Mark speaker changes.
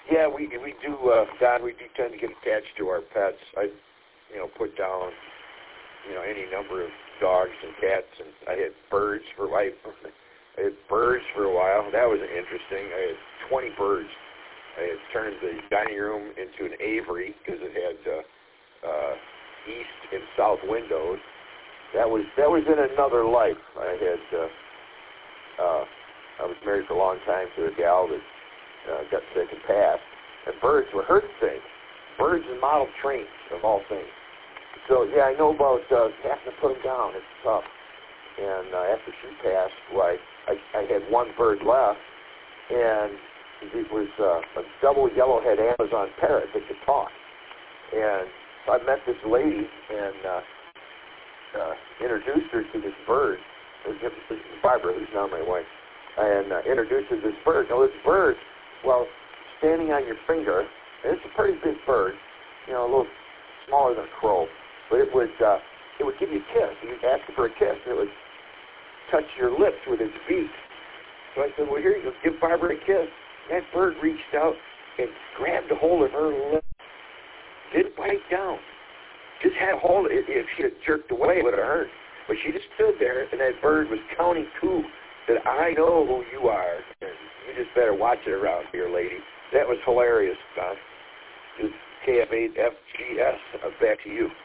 Speaker 1: Yeah, we do, Don. We do tend to get attached to our pets. I, put down, any number of dogs and cats, and I had birds for life. I had birds for a while. That was interesting. I had 20 birds. I had turned the dining room into an aviary because it had east and south windows. That was in another life. I was married for a long time to a gal that got sick and passed. And birds were her thing. Birds and model trains, of all things. So, yeah, I know about having to put them down. It's tough. And after she passed, I had one bird left, and it was a double yellowhead Amazon parrot that could talk. And so I met this lady and introduced her to this bird. This is Barbara, who's now my wife. And introduced her to this bird. Now, this bird, standing on your finger, and it's a pretty big bird, a little smaller than a crow, but it would give you a kiss. You'd ask it for a kiss, and it would touch your lips with its beak. So I said, well, here you go, give Barbara a kiss. That bird reached out and grabbed a hold of her lips. Didn't bite down. Just had a hold of it. If she had jerked away, it would have hurt. But she just stood there, and that bird was counting to that I know who you are, and you just better watch it around here, lady. That was hilarious, Don. Just KF8FGS. Back to you.